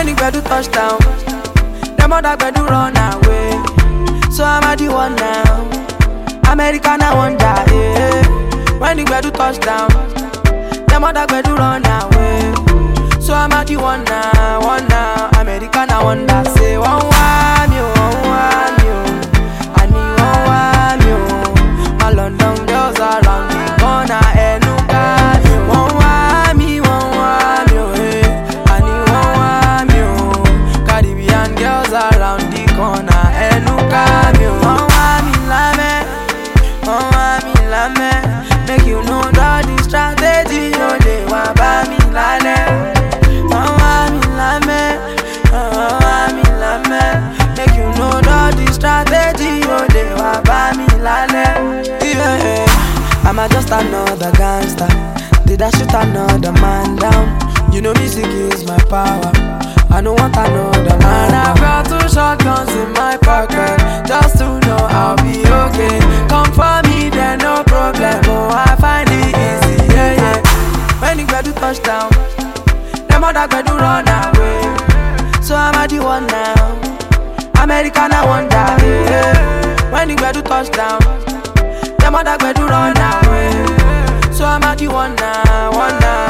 the gbedu touchdown, them other gbedu run away. So I'm at the one now. American I wonder, yeah. When the gbedu touchdown, them other gbedu run away. So I'm at the one now, one now. American I wonder, say one one you, I need one one you. My London girls around the corner, Enuga. One one me, eh. I need one one you. Caribbean girls around the corner, Enuga. One one me lame, one one me lame. Make you know that the strategy, oh they want buy me lane. Make you know that the strategy, oh they want buy me lane. Yeah, I'm just another gangster. Did I shoot another man down? You know music is my power. I don't want another man. And I got 2 shotguns in my pocket, just to know I'll be okay. Come for me, then no problem. Oh, I find it easy, yeah, yeah. When the gbedu touchdown, them other gbedu run away. So I'm at the one now. American I wonder, yeah. When the gbedu touchdown, them other gbedu run away. So I'm at the one now, one now.